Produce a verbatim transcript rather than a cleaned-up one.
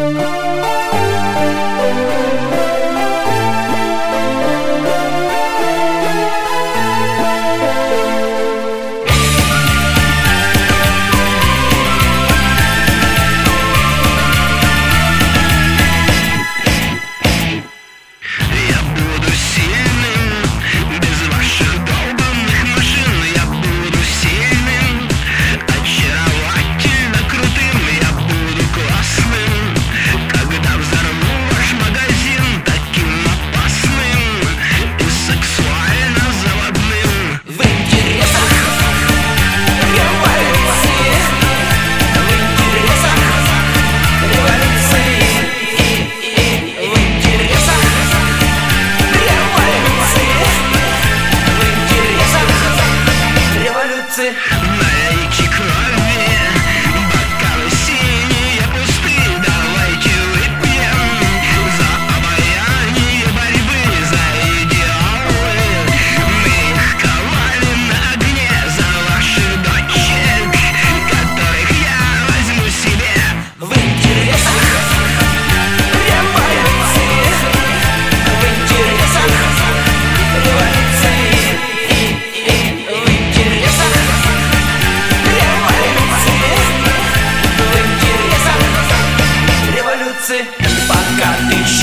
Налейте крови, бокалы синие пусты, давайте выпьем за обаяние борьбы, за идеалы. Мы их ковали на огне за ваших дочек, которых я возьму себе в интересах революции, в интересах революции. Пока ты